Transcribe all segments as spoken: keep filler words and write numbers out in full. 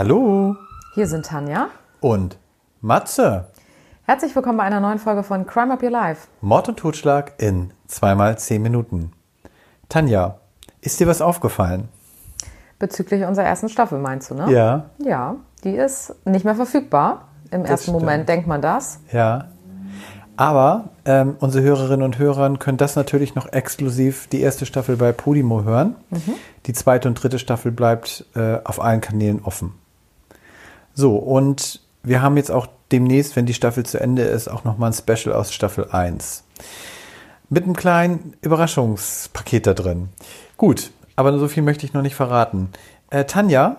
Hallo. Hier sind Tanja Und Matze. Herzlich willkommen bei einer neuen Folge von Crime Up Your Life. Mord und Totschlag in zweimal zehn Minuten. Tanja, ist dir was aufgefallen? Bezüglich unserer ersten Staffel meinst du, ne? Ja. Ja, die ist nicht mehr verfügbar. Im Das ersten stimmt. Moment denkt man das. Ja. Aber ähm, unsere Hörerinnen und Hörer können das natürlich noch exklusiv die erste Staffel bei Podimo hören. Mhm. Die zweite und dritte Staffel bleibt äh, auf allen Kanälen offen. So, und wir haben jetzt auch demnächst, wenn die Staffel zu Ende ist, auch nochmal ein Special aus Staffel eins. Mit einem kleinen Überraschungspaket da drin. Gut, aber so viel möchte ich noch nicht verraten. Äh, Tanja,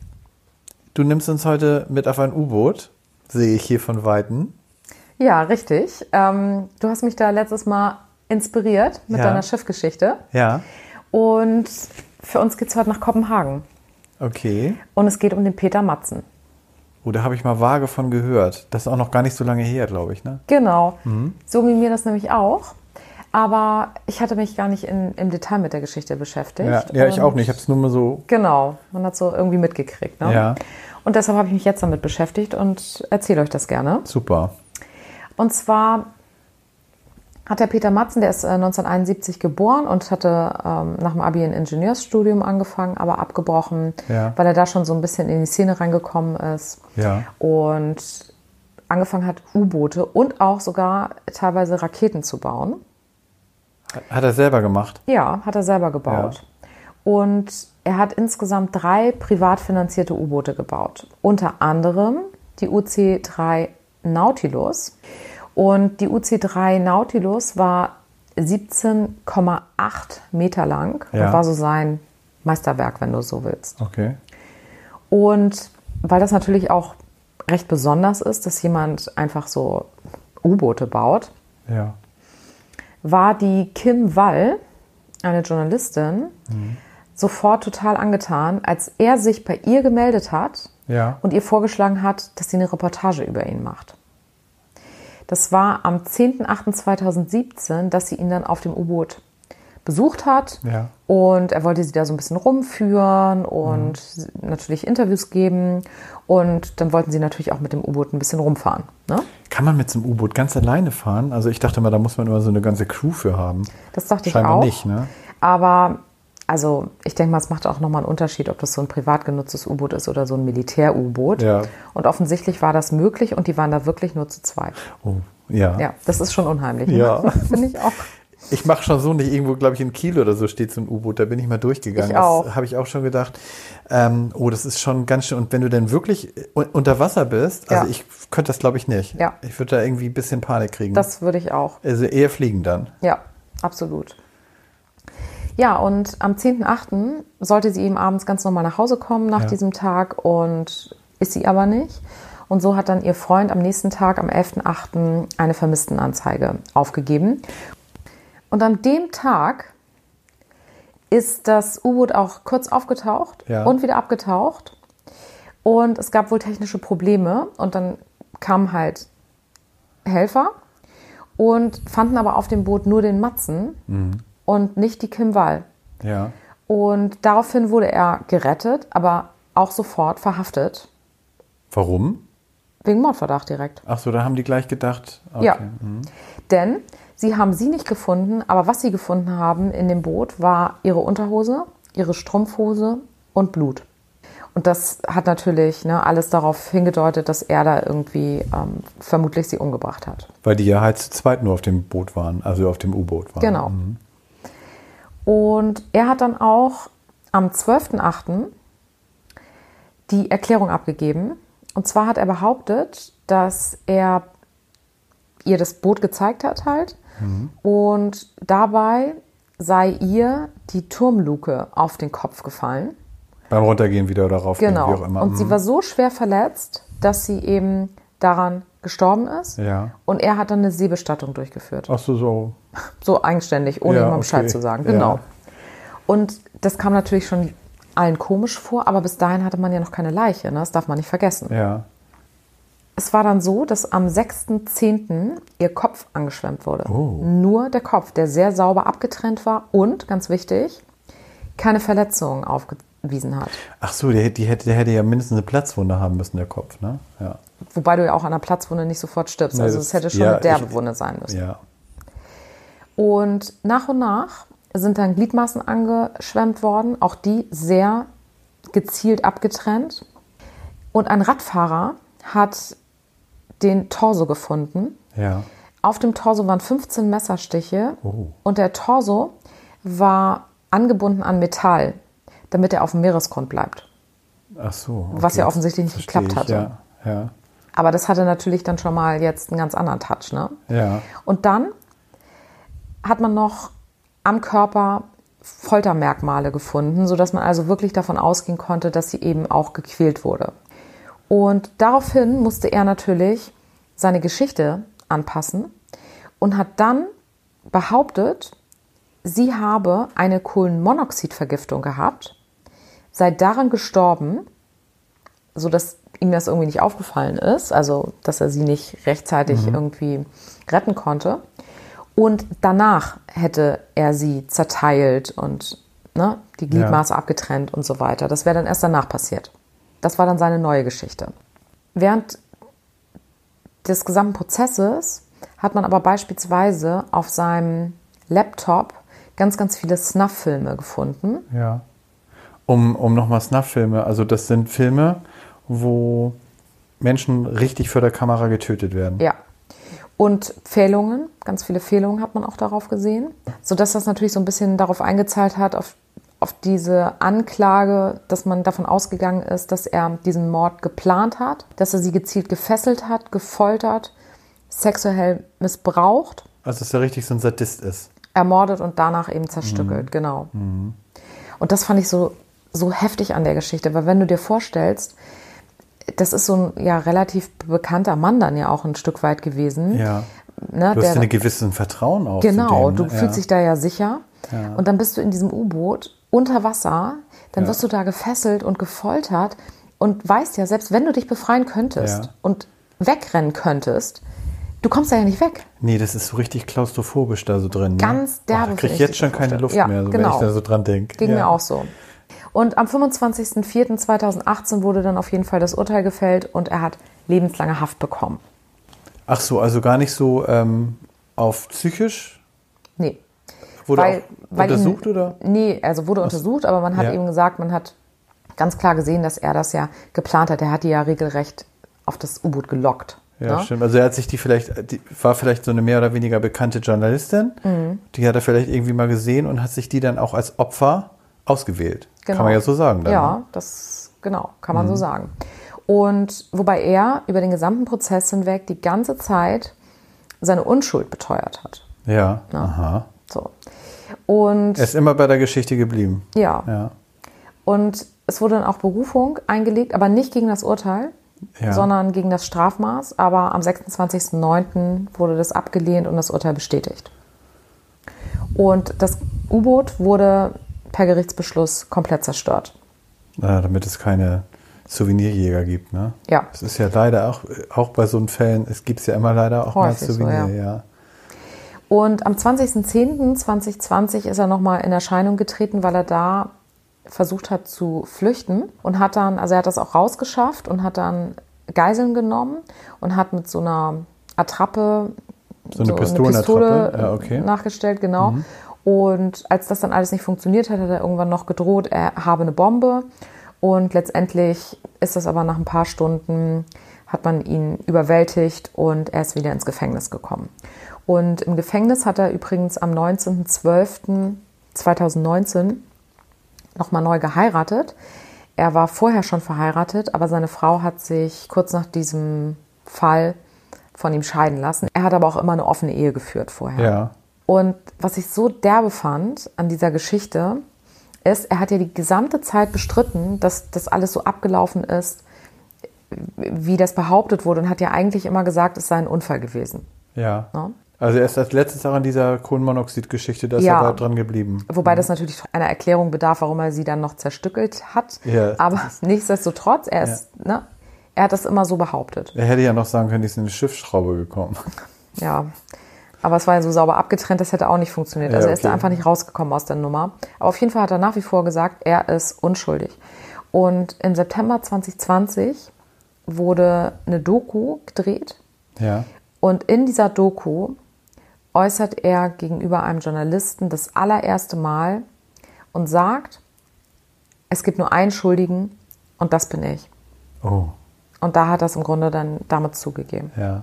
du nimmst uns heute mit auf ein U-Boot, sehe ich hier von Weitem. Ja, richtig. Ähm, du hast mich da letztes Mal inspiriert mit Ja. deiner Schiffgeschichte. Ja, Und für uns geht's heute nach Kopenhagen. okay. Und es geht um den Peter Madsen. Oh, da habe ich mal vage von gehört. Das ist auch noch gar nicht so lange her, glaube ich, ne? Genau. Mhm. So wie mir das nämlich auch. Aber ich hatte mich gar nicht in, im Detail mit der Geschichte beschäftigt. Ja, ja ich Und auch nicht. Ich habe es nur mal so... Genau, man hat so irgendwie mitgekriegt. Ne? Ja, Und deshalb habe ich mich jetzt damit beschäftigt und erzähle euch das gerne. super. Und zwar hat der Peter Madsen, der ist äh, neunzehnhunderteinundsiebzig geboren und hatte ähm, nach dem Abi ein Ingenieursstudium angefangen, aber abgebrochen, Ja. weil er da schon so ein bisschen in die Szene reingekommen ist Ja. und angefangen hat, U-Boote und auch sogar teilweise Raketen zu bauen. Hat er selber gemacht? Ja, hat er selber gebaut. Und er hat insgesamt drei privat finanzierte U-Boote gebaut. Unter anderem die U C drei Nautilus. Und die U C drei Nautilus war siebzehn Komma acht Meter lang Ja. und war so sein Meisterwerk, wenn du so willst. Okay. Und weil das natürlich auch recht besonders ist, dass jemand einfach so U-Boote baut, Ja. war die Kim Wall, eine Journalistin, Mhm. sofort total angetan, als er sich bei ihr gemeldet hat Ja. und ihr vorgeschlagen hat, dass sie eine Reportage über ihn macht. Das war am zehnten achten zweitausendsiebzehn, dass sie ihn dann auf dem U-Boot besucht hat. Ja. Und er wollte sie da so ein bisschen rumführen und Mhm. natürlich Interviews geben. Und dann wollten sie natürlich auch mit dem U-Boot ein bisschen rumfahren. Ne? Kann man mit so einem U-Boot ganz alleine fahren? Also ich dachte mal, da muss man immer so eine ganze Crew für haben. Das dachte Scheinbar ich auch. nicht, ne? Aber also ich denke mal, es macht auch nochmal einen Unterschied, ob das so ein privat genutztes U-Boot ist oder so ein Militär-U-Boot. Ja. Und offensichtlich war das möglich und die waren da wirklich nur zu zweit. Oh, ja. Ja, das ist schon unheimlich. Ja. Ne? Finde ich auch. Ich mache schon so nicht, irgendwo, glaube ich, in Kiel oder so steht so ein U-Boot, da bin ich mal durchgegangen. Ich auch. Das habe ich auch schon gedacht. Ähm, oh, das ist schon ganz schön. Und wenn du denn wirklich u- unter Wasser bist, also Ja. ich könnte das, glaube ich, nicht. Ja. Ich würde da irgendwie ein bisschen Panik kriegen. Das würde ich auch. Also eher fliegen dann. Ja, absolut. Ja, und am zehnten achten sollte sie eben abends ganz normal nach Hause kommen nach Ja. diesem Tag und ist sie aber nicht. Und so hat dann ihr Freund am nächsten Tag, am elften achten eine Vermisstenanzeige aufgegeben. Und an dem Tag ist das U-Boot auch kurz aufgetaucht Ja. und wieder abgetaucht. Und es gab wohl technische Probleme. Und dann kamen halt Helfer und fanden aber auf dem Boot nur den Madsen und nicht die Kim Wall. Ja. Und daraufhin wurde er gerettet, aber auch sofort verhaftet. Warum? Wegen Mordverdacht direkt. Ach so, da haben die gleich gedacht. Okay. Ja. Mhm. Denn sie haben sie nicht gefunden, aber was sie gefunden haben in dem Boot war ihre Unterhose, ihre Strumpfhose und Blut. Und das hat natürlich ne, alles darauf hingedeutet, dass er da irgendwie ähm, vermutlich sie umgebracht hat. Weil die ja halt zu zweit nur auf dem Boot waren, also auf dem U-Boot waren. Genau. Mhm. Und er hat dann auch am zwölften achten die Erklärung abgegeben. Und zwar hat er behauptet, dass er ihr das Boot gezeigt hat halt. Mhm. Und dabei sei ihr die Turmluke auf den Kopf gefallen. Beim Runtergehen wieder oder raufgehen, Genau. wie auch immer. Und sie Mhm. war so schwer verletzt, dass sie eben daran gestorben ist. Ja. Und er hat dann eine Seebestattung durchgeführt. Ach so, so. So eigenständig, ohne Ja, jemandem Bescheid okay. zu sagen. Ja. Genau. Und das kam natürlich schon allen komisch vor, aber bis dahin hatte man ja noch keine Leiche. Ne? Das darf man nicht vergessen. Ja. Es war dann so, dass am sechsten zehnten ihr Kopf angeschwemmt wurde. Oh. Nur der Kopf, der sehr sauber abgetrennt war und, ganz wichtig, keine Verletzungen aufge- zugewiesen hat. Ach so, der, die hätte, der hätte ja mindestens eine Platzwunde haben müssen, der Kopf, ne? Ja. Wobei du ja auch an einer Platzwunde nicht sofort stirbst. Nee, also das- es hätte schon ja, eine derbe ich- Wunde sein müssen. Ja. Und nach und nach sind dann Gliedmaßen angeschwemmt worden, auch die sehr gezielt abgetrennt. Und ein Radfahrer hat den Torso gefunden. Ja. Auf dem Torso waren fünfzehn Messerstiche Oh. und der Torso war angebunden an Metall, damit er auf dem Meeresgrund bleibt. Ach so. Okay. Was ja offensichtlich nicht Verstehe geklappt ich, hatte. Ja. Ja. Aber das hatte natürlich dann schon mal jetzt einen ganz anderen Touch, ne? Ja. Und dann hat man noch am Körper Foltermerkmale gefunden, sodass man also wirklich davon ausgehen konnte, dass sie eben auch gequält wurde. Und daraufhin musste er natürlich seine Geschichte anpassen und hat dann behauptet, sie habe eine Kohlenmonoxidvergiftung gehabt, sei daran gestorben, sodass ihm das irgendwie nicht aufgefallen ist, also dass er sie nicht rechtzeitig Mhm. irgendwie retten konnte. Und danach hätte er sie zerteilt und ne, die Gliedmaße abgetrennt und so weiter. Das wäre dann erst danach passiert. Das war dann seine neue Geschichte. Während des gesamten Prozesses hat man aber beispielsweise auf seinem Laptop ganz, ganz viele Snuff-Filme gefunden. Ja. Um, um nochmal Snuff-Filme, also das sind Filme, wo Menschen richtig vor der Kamera getötet werden. Ja. Und Fehlungen, ganz viele Fehlungen hat man auch darauf gesehen, sodass das natürlich so ein bisschen darauf eingezahlt hat, auf, auf diese Anklage, dass man davon ausgegangen ist, dass er diesen Mord geplant hat, dass er sie gezielt gefesselt hat, gefoltert, sexuell missbraucht, Also dass er richtig so ein Sadist ist. ermordet und danach eben zerstückelt, genau. Und das fand ich so, so heftig an der Geschichte, weil wenn du dir vorstellst, das ist so ein ja relativ bekannter Mann dann ja auch ein Stück weit gewesen. Ja. Ne, Du hast der, ja ein gewisses Vertrauen auch genau, zu dem, du ne? fühlst ja. dich da ja sicher. Ja. Und dann bist du in diesem U-Boot unter Wasser, dann Ja. wirst du da gefesselt und gefoltert und weißt ja, selbst wenn du dich befreien könntest Ja. und wegrennen könntest, du kommst da ja nicht weg. Nee, das ist so richtig klaustrophobisch da so drin. Ne? Ganz derbe, Boah, da krieg finde ich ich jetzt schon diese keine Vorstellung. Luft Ja, mehr, so, genau. wenn ich da so dran denke. Ging ja. mir auch so. Und am fünfundzwanzigsten vierten zweitausendachtzehn wurde dann auf jeden Fall das Urteil gefällt und er hat lebenslange Haft bekommen. Ach so, also gar nicht so ähm, auf psychisch? Nee. Wurde Weil- auch weil untersucht ihn, oder? Nee, also wurde untersucht, aber man hat Ja. eben gesagt, man hat ganz klar gesehen, dass er das ja geplant hat. Er hat die ja regelrecht auf das U-Boot gelockt. Ja, ne? stimmt. Also er hat sich die vielleicht, die war vielleicht so eine mehr oder weniger bekannte Journalistin, Mhm. die hat er vielleicht irgendwie mal gesehen und hat sich die dann auch als Opfer ausgewählt. Genau. Kann man ja so sagen. Dann, Ja, ne? das genau, kann man so sagen. Und wobei er über den gesamten Prozess hinweg die ganze Zeit seine Unschuld beteuert hat. Ja, aha. So. Und Er ist immer bei der Geschichte geblieben. ja. Ja. Und es wurde dann auch Berufung eingelegt, aber nicht gegen das Urteil, Ja. sondern gegen das Strafmaß. Aber am sechsundzwanzigsten neunten wurde das abgelehnt und das Urteil bestätigt. Und das U-Boot wurde per Gerichtsbeschluss komplett zerstört. Ja, damit es keine Souvenirjäger gibt, ne? Ja. Es ist ja leider auch, auch bei so einen Fällen, es gibt es ja immer leider auch Häufig mal so, Souvenir, ja. ja. Und am zwanzigsten zehnten zweitausendzwanzig ist er nochmal in Erscheinung getreten, weil er da versucht hat zu flüchten und hat dann, also er hat das auch rausgeschafft und hat dann Geiseln genommen und hat mit so einer Attrappe So eine Pistolenattrappe, ja, okay. nachgestellt, genau. Und als das dann alles nicht funktioniert hat, hat er irgendwann noch gedroht, er habe eine Bombe. Und letztendlich ist das aber nach ein paar Stunden, hat man ihn überwältigt und er ist wieder ins Gefängnis gekommen. Und im Gefängnis hat er übrigens am neunzehnten zwölften zweitausendneunzehn nochmal neu geheiratet. Er war vorher schon verheiratet, aber seine Frau hat sich kurz nach diesem Fall von ihm scheiden lassen. Er hat aber auch immer eine offene Ehe geführt vorher. Ja. Und was ich so derbe fand an dieser Geschichte, ist, er hat ja die gesamte Zeit bestritten, dass das alles so abgelaufen ist, wie das behauptet wurde und hat ja eigentlich immer gesagt, es sei ein Unfall gewesen. Ja. Ne? Also er ist als letztes auch an dieser Kohlenmonoxid-Geschichte, da ist Ja. er aber dran geblieben. Wobei das natürlich einer Erklärung bedarf, warum er sie dann noch zerstückelt hat. Ja, Aber nichtsdestotrotz, er, ist, ne, er hat das immer so behauptet. Er hätte ja noch sagen können, die ist in eine Schiffsschraube gekommen. Ja, Aber es war ja so sauber abgetrennt, das hätte auch nicht funktioniert. Also Ja, er ist da okay. einfach nicht rausgekommen aus der Nummer. Aber auf jeden Fall hat er nach wie vor gesagt, er ist unschuldig. Und im September zwanzig zwanzig wurde eine Doku gedreht. Ja. Und in dieser Doku äußert er gegenüber einem Journalisten das allererste Mal und sagt, es gibt nur einen Schuldigen und das bin ich. Oh, Und da hat er es im Grunde dann damit zugegeben. ja.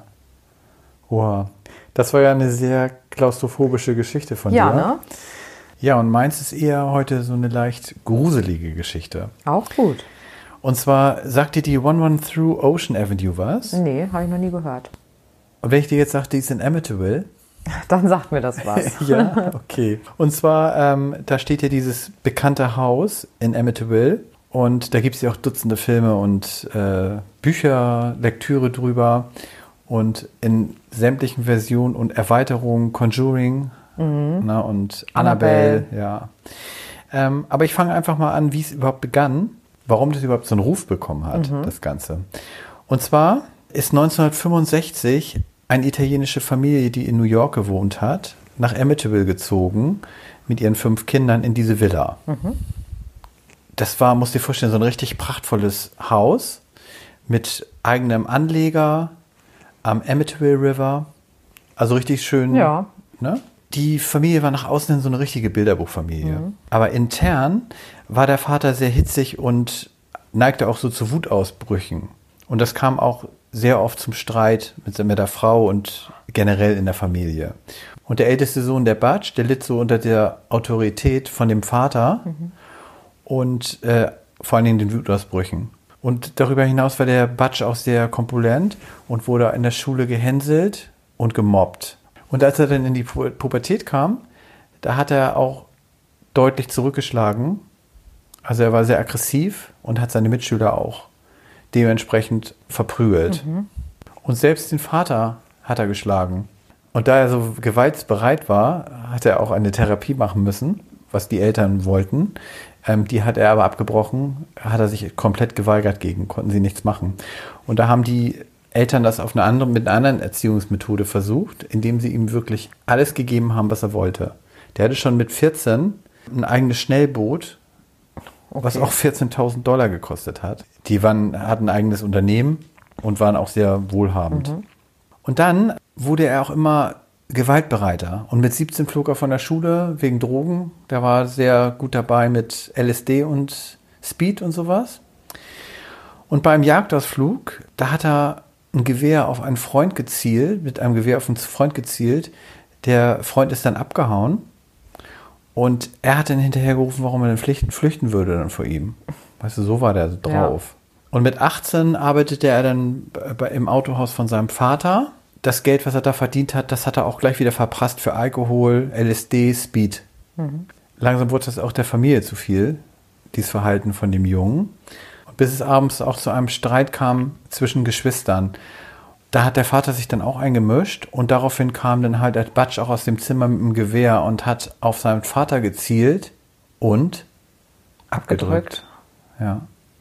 Wow. Das war ja eine sehr klaustrophobische Geschichte von Ja, dir. ne? Ja, und meins ist eher heute so eine leicht gruselige Geschichte. Auch gut. Und zwar, sagt dir die one one through Ocean Avenue was? Nee, habe ich noch nie gehört. Und wenn ich dir jetzt sage, die ist in Amityville? Dann sagt mir das was. Ja, okay. Und zwar, ähm, da steht ja dieses bekannte Haus in Amityville. Und da gibt es ja auch Dutzende Filme und äh, Bücher, Lektüre drüber. Und in sämtlichen Versionen und Erweiterungen, Conjuring mhm. na, und Annabelle, Annabelle. ja. Ähm, aber ich fange einfach mal an, wie es überhaupt begann, warum das überhaupt so einen Ruf bekommen hat, mhm. das Ganze. Und zwar ist neunzehnhundertfünfundsechzig eine italienische Familie, die in New York gewohnt hat, nach Amityville gezogen mit ihren fünf Kindern in diese Villa. Mhm. Das war, musst dir vorstellen, so ein richtig prachtvolles Haus mit eigenem Anleger am Amityville River. Also richtig schön. Ja. Ne? Die Familie war nach außen hin so eine richtige Bilderbuchfamilie. Mhm. Aber intern war der Vater sehr hitzig und neigte auch so zu Wutausbrüchen. Und das kam auch sehr oft zum Streit mit, mit der Frau und generell in der Familie. Und der älteste Sohn, der Butch, der litt so unter der Autorität von dem Vater mhm. und äh, vor allen Dingen den Wutausbrüchen. Und darüber hinaus war der Butch auch sehr korpulent und wurde in der Schule gehänselt und gemobbt. Und als er dann in die Pu- Pubertät kam, da hat er auch deutlich zurückgeschlagen. Also er war sehr aggressiv und hat seine Mitschüler auch dementsprechend verprügelt. Mhm. Und selbst den Vater hat er geschlagen. Und da er so gewaltbereit war, hat er auch eine Therapie machen müssen, was die Eltern wollten. Ähm, die hat er aber abgebrochen, hat er sich komplett geweigert gegen, konnten sie nichts machen. Und da haben die Eltern das auf eine andere, mit einer anderen Erziehungsmethode versucht, indem sie ihm wirklich alles gegeben haben, was er wollte. Der hatte schon mit vierzehn ein eigenes Schnellboot, okay. was auch vierzehntausend Dollar gekostet hat. Die waren, hatten ein eigenes Unternehmen und waren auch sehr wohlhabend. Mhm. Und dann wurde er auch immer gewaltbereiter. Und mit siebzehn flog er von der Schule wegen Drogen. Der war sehr gut dabei mit L S D und Speed und sowas. Und beim Jagdausflug, da hat er ein Gewehr auf einen Freund gezielt, mit einem Gewehr auf einen Freund gezielt. Der Freund ist dann abgehauen. Und er hat dann hinterher gerufen, warum er denn flüchten, flüchten würde dann vor ihm. Weißt du, so war der so drauf. Ja. Und mit achtzehn arbeitete er dann bei, im Autohaus von seinem Vater. Das Geld, was er da verdient hat, das hat er auch gleich wieder verprasst für Alkohol, L S D, Speed. Mhm. Langsam wurde das auch der Familie zu viel, dieses Verhalten von dem Jungen. Und bis es abends auch zu einem Streit kam zwischen Geschwistern. Da hat der Vater sich dann auch eingemischt und daraufhin kam dann halt der Butch auch aus dem Zimmer mit dem Gewehr und hat auf seinen Vater gezielt und abgedrückt. abgedrückt. Ja.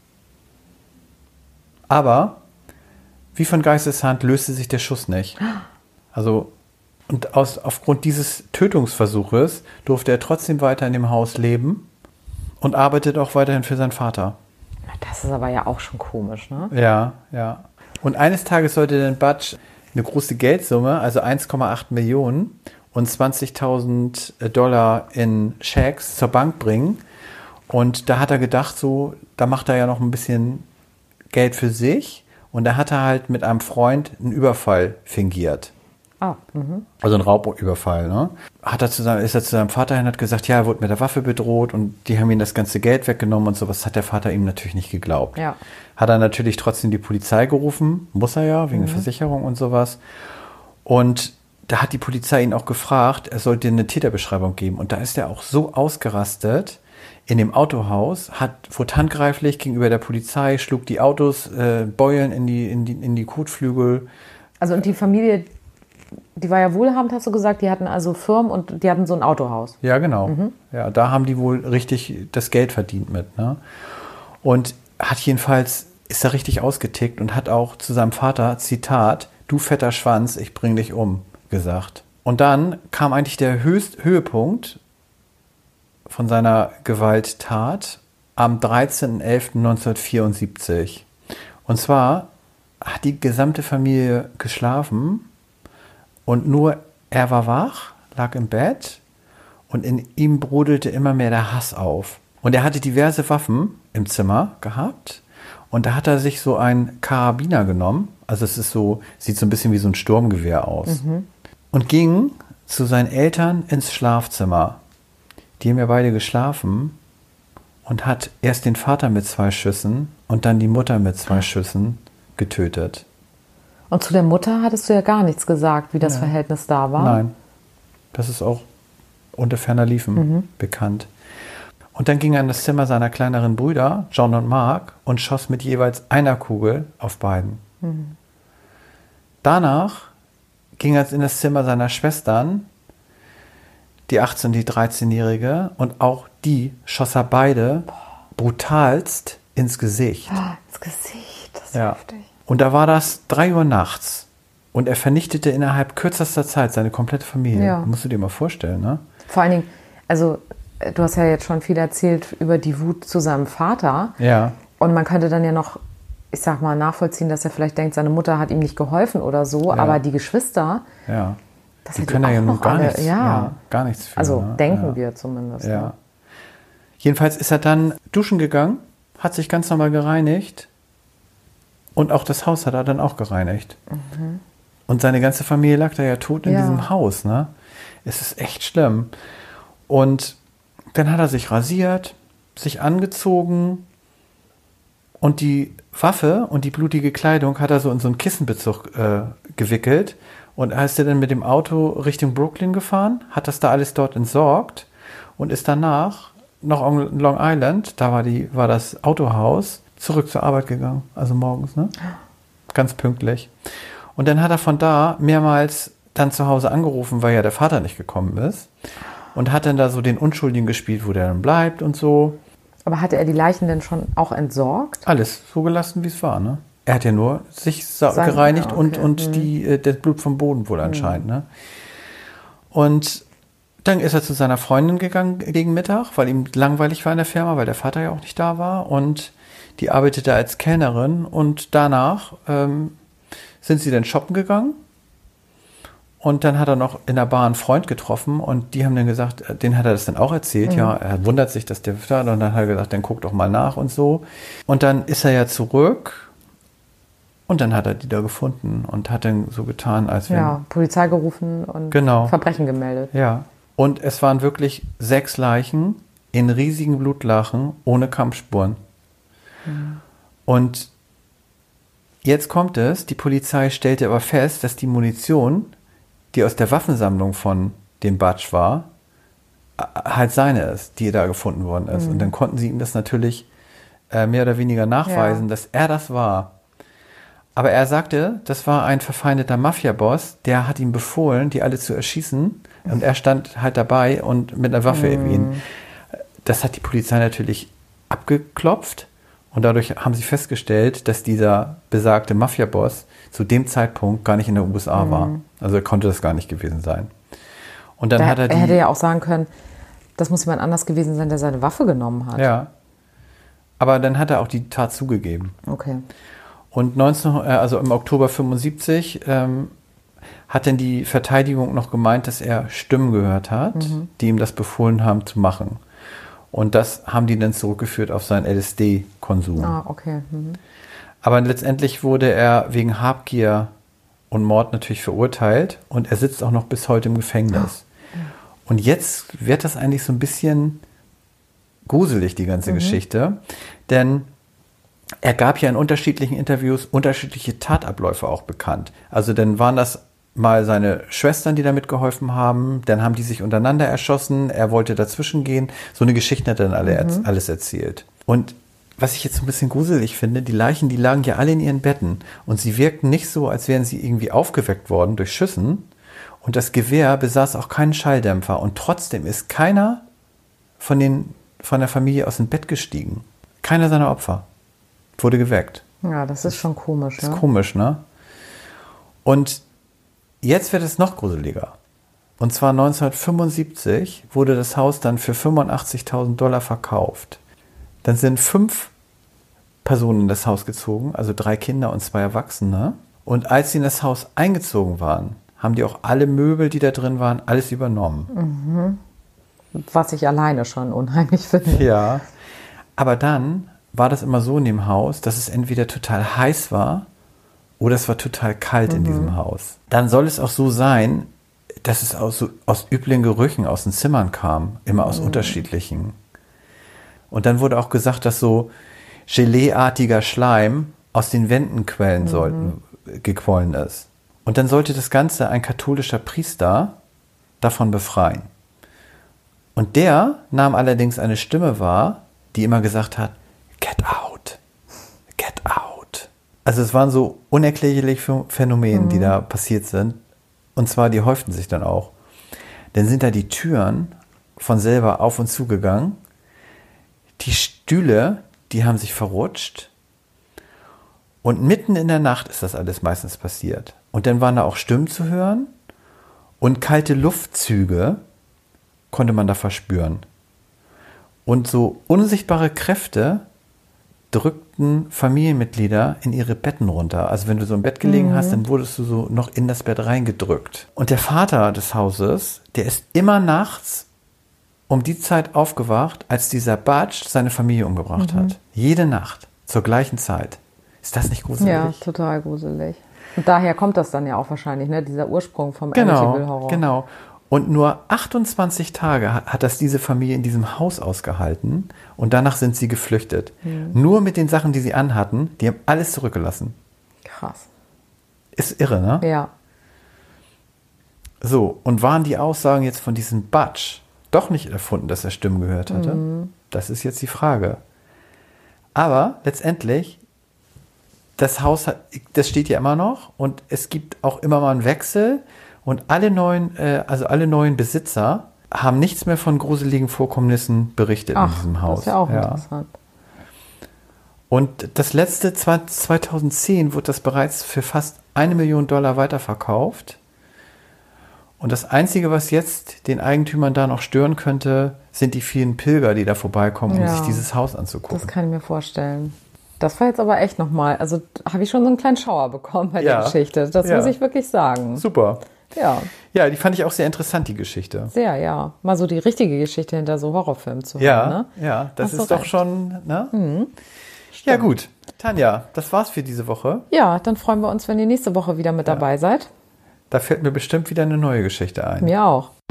Aber wie von Geisteshand löste sich der Schuss nicht. Also, und aus, aufgrund dieses Tötungsversuches durfte er trotzdem weiter in dem Haus leben und arbeitet auch weiterhin für seinen Vater. Das ist aber ja auch schon komisch, ne? Ja, ja. Und eines Tages sollte dann Butch eine große Geldsumme, also eins Komma acht Millionen und zwanzigtausend Dollar in Schecks zur Bank bringen. Und da hat er gedacht, so, da macht er ja noch ein bisschen Geld für sich. Und da hat er halt mit einem Freund einen Überfall fingiert. Ah, mhm. Also ein Raubüberfall, ne? Hat er zu seinem, ist er zu seinem Vater hin und hat gesagt, ja, er wurde mit der Waffe bedroht und die haben ihm das ganze Geld weggenommen und sowas. Hat der Vater ihm natürlich nicht geglaubt. Ja. Hat er natürlich trotzdem die Polizei gerufen, muss er ja, wegen mhm. der Versicherung und sowas. Und da hat die Polizei ihn auch gefragt, er sollte eine Täterbeschreibung geben. Und da ist er auch so ausgerastet in dem Autohaus, hat, wurde handgreiflich gegenüber der Polizei, schlug die Autos, äh, Beulen in die, in die, in die Kotflügel. Also und die Familie, die war ja wohlhabend, hast du gesagt, die hatten also Firmen und die hatten so ein Autohaus. Ja, genau. Mhm. Ja, da haben die wohl richtig das Geld verdient mit, ne? Und hat jedenfalls, ist er richtig ausgetickt und hat auch zu seinem Vater, Zitat, du fetter Schwanz, ich bring dich um, gesagt. Und dann kam eigentlich der Höchst Höhepunkt von seiner Gewalttat am dreizehnten elften neunzehnhundertvierundsiebzig. Und zwar hat die gesamte Familie geschlafen und nur er war wach, lag im Bett und in ihm brodelte immer mehr der Hass auf. Und er hatte diverse Waffen im Zimmer gehabt und da hat er sich so einen Karabiner genommen, also es ist so, sieht so ein bisschen wie so ein Sturmgewehr aus, mhm. und ging zu seinen Eltern ins Schlafzimmer. Die haben ja beide geschlafen und hat erst den Vater mit zwei Schüssen und dann die Mutter mit zwei Schüssen getötet. Und zu der Mutter hattest du ja gar nichts gesagt, wie das ja. Verhältnis da war. Nein, das ist auch unter ferner Liefen mhm. bekannt. Und dann ging er in das Zimmer seiner kleineren Brüder, John und Mark, und schoss mit jeweils einer Kugel auf beiden. Mhm. Danach ging er in das Zimmer seiner Schwestern, die achtzehn- und die dreizehnjährige, und auch die schoss er beide brutalst ins Gesicht. Ah, ins Gesicht, das ist ja. heftig. Und da war das drei Uhr nachts und er vernichtete innerhalb kürzester Zeit seine komplette Familie. Ja. Musst du dir mal vorstellen, ne? Vor allen Dingen, also du hast ja jetzt schon viel erzählt über die Wut zu seinem Vater. Ja. Und man könnte dann ja noch, ich sag mal, nachvollziehen, dass er vielleicht denkt, seine Mutter hat ihm nicht geholfen oder so, ja. aber die Geschwister, ja. das die können ja nun gar nichts, ja. ja, gar nichts für. Also ne? denken ja. wir zumindest. Ja. Ja. Jedenfalls ist er dann duschen gegangen, hat sich ganz normal gereinigt und auch das Haus hat er dann auch gereinigt. Mhm. Und seine ganze Familie lag da ja tot in ja. diesem Haus. Ne? Es ist echt schlimm. Und dann hat er sich rasiert, sich angezogen und die Waffe und die blutige Kleidung hat er so in so einen Kissenbezug äh, gewickelt. Und er ist dann mit dem Auto Richtung Brooklyn gefahren, hat das da alles dort entsorgt und ist danach noch in Long Island, da war, die, war das Autohaus, zurück zur Arbeit gegangen, also morgens, ne? Ganz pünktlich. Und dann hat er von da mehrmals dann zu Hause angerufen, weil ja der Vater nicht gekommen ist und hat dann da so den Unschuldigen gespielt, wo der dann bleibt und so. Aber hatte er die Leichen denn schon auch entsorgt? Alles so gelassen, wie es war, ne? Er hat ja nur sich sa- Sein, gereinigt ja, okay. und, und mhm. die, äh, das Blut vom Boden wohl anscheinend, mhm. ne? Und dann ist er zu seiner Freundin gegangen gegen Mittag, weil ihm langweilig war in der Firma, weil der Vater ja auch nicht da war. Und die arbeitete als Kellnerin. Und danach ähm, sind sie dann shoppen gegangen. Und dann hat er noch in der Bar einen Freund getroffen. Und die haben dann gesagt, den hat er das dann auch erzählt. Mhm. Ja, er wundert sich, dass der da. Und dann hat er gesagt, dann guck doch mal nach und so. Und dann ist er ja zurück. Und dann hat er die da gefunden und hat dann so getan, als wenn... Ja, Polizei gerufen und genau. Verbrechen gemeldet. Ja. Und es waren wirklich sechs Leichen in riesigen Blutlachen ohne Kampfspuren. Mhm. Und jetzt kommt es, die Polizei stellte aber fest, dass die Munition, die aus der Waffensammlung von dem Batsch war, halt seine ist, die da gefunden worden ist. Mhm. Und dann konnten sie ihm das natürlich äh, mehr oder weniger nachweisen, ja. dass er das war. Aber er sagte, das war ein verfeindeter Mafia-Boss, der hat ihm befohlen, die alle zu erschießen. Und er stand halt dabei und mit einer Waffe in ihn. Das hat die Polizei natürlich abgeklopft. Und dadurch haben sie festgestellt, dass dieser besagte Mafia-Boss zu dem Zeitpunkt gar nicht in der U S A mhm. war. Also er konnte das gar nicht gewesen sein. Und dann da, hat er die... Er hätte ja auch sagen können, das muss jemand anders gewesen sein, der seine Waffe genommen hat. Ja. Aber dann hat er auch die Tat zugegeben. Okay. Und neunzehn, also im Oktober fünfundsiebzig ähm, hat dann die Verteidigung noch gemeint, dass er Stimmen gehört hat, mhm. die ihm das befohlen haben zu machen. Und das haben die dann zurückgeführt auf seinen L S D-Konsum. Ah, okay. Mhm. Aber letztendlich wurde er wegen Habgier und Mord natürlich verurteilt und er sitzt auch noch bis heute im Gefängnis. Oh. Und jetzt wird das eigentlich so ein bisschen gruselig, die ganze mhm. Geschichte, denn er gab ja in unterschiedlichen Interviews unterschiedliche Tatabläufe auch bekannt. Also dann waren das mal seine Schwestern, die damit geholfen haben. Dann haben die sich untereinander erschossen. Er wollte dazwischen gehen. So eine Geschichte hat er dann alle, mhm. alles erzählt. Und was ich jetzt so ein bisschen gruselig finde, die Leichen, die lagen ja alle in ihren Betten. Und sie wirkten nicht so, als wären sie irgendwie aufgeweckt worden durch Schüssen. Und das Gewehr besaß auch keinen Schalldämpfer. Und trotzdem ist keiner von, den, von der Familie aus dem Bett gestiegen. Keiner seiner Opfer wurde geweckt. Ja, das ist schon komisch. Das ist ja? komisch, ne? Und jetzt wird es noch gruseliger. Und zwar neunzehnhundertfünfundsiebzig wurde das Haus dann für fünfundachtzigtausend Dollar verkauft. Dann sind fünf Personen in das Haus gezogen, also drei Kinder und zwei Erwachsene. Und als sie in das Haus eingezogen waren, haben die auch alle Möbel, die da drin waren, alles übernommen. Mhm. Was ich alleine schon unheimlich finde. Ja, aber dann war das immer so in dem Haus, dass es entweder total heiß war oder es war total kalt mhm. in diesem Haus. Dann soll es auch so sein, dass es aus, so, aus üblen Gerüchen aus den Zimmern kam, immer aus mhm. unterschiedlichen. Und dann wurde auch gesagt, dass so Geleeartiger Schleim aus den Wänden quellen mhm. sollten, gequollen ist. Und dann sollte das Ganze ein katholischer Priester davon befreien. Und der nahm allerdings eine Stimme wahr, die immer gesagt hat, get out, get out. Also es waren so unerklärliche Phänomene, mhm. die da passiert sind. Und zwar, die häuften sich dann auch. Dann sind da die Türen von selber auf und zu gegangen. Die Stühle, die haben sich verrutscht. Und mitten in der Nacht ist das alles meistens passiert. Und dann waren da auch Stimmen zu hören. Und kalte Luftzüge konnte man da verspüren. Und so unsichtbare Kräfte drückten Familienmitglieder in ihre Betten runter. Also wenn du so im Bett gelegen mhm. hast, dann wurdest du so noch in das Bett reingedrückt. Und der Vater des Hauses, der ist immer nachts um die Zeit aufgewacht, als dieser Batsch seine Familie umgebracht mhm. hat. Jede Nacht, zur gleichen Zeit. Ist das nicht gruselig? Ja, total gruselig. Und daher kommt das dann ja auch wahrscheinlich, ne? Dieser Ursprung vom genau, Amityville Horror. Genau. Und nur achtundzwanzig Tage hat, hat das diese Familie in diesem Haus ausgehalten und danach sind sie geflüchtet. Mhm. Nur mit den Sachen, die sie anhatten, die haben alles zurückgelassen. Krass. Ist irre, ne? Ja. So, und waren die Aussagen jetzt von diesem Batsch doch nicht erfunden, dass er Stimmen gehört hatte? Mhm. Das ist jetzt die Frage. Aber letztendlich, das Haus, hat, das steht ja immer noch und es gibt auch immer mal einen Wechsel. Und alle neuen, äh, also alle neuen Besitzer haben nichts mehr von gruseligen Vorkommnissen berichtet Ach, in diesem Haus. Das ist ja auch ja. interessant. Und das letzte zweitausendzehn wurde das bereits für fast eine Million Dollar weiterverkauft. Und das Einzige, was jetzt den Eigentümern da noch stören könnte, sind die vielen Pilger, die da vorbeikommen, ja, um sich dieses Haus anzugucken. Das kann ich mir vorstellen. Das war jetzt aber echt nochmal, also habe ich schon so einen kleinen Schauer bekommen bei ja. der Geschichte. Das ja. muss ich wirklich sagen. Super. Ja. Ja, die fand ich auch sehr interessant, die Geschichte. Sehr, ja. Mal so die richtige Geschichte hinter so Horrorfilmen zu ja, hören. Ne? Ja, das Hast ist doch recht. schon, ne? Mhm. Ja, gut. Tanja, das war's für diese Woche. Ja, dann freuen wir uns, wenn ihr nächste Woche wieder mit ja. dabei seid. Da fällt mir bestimmt wieder eine neue Geschichte ein. Mir auch.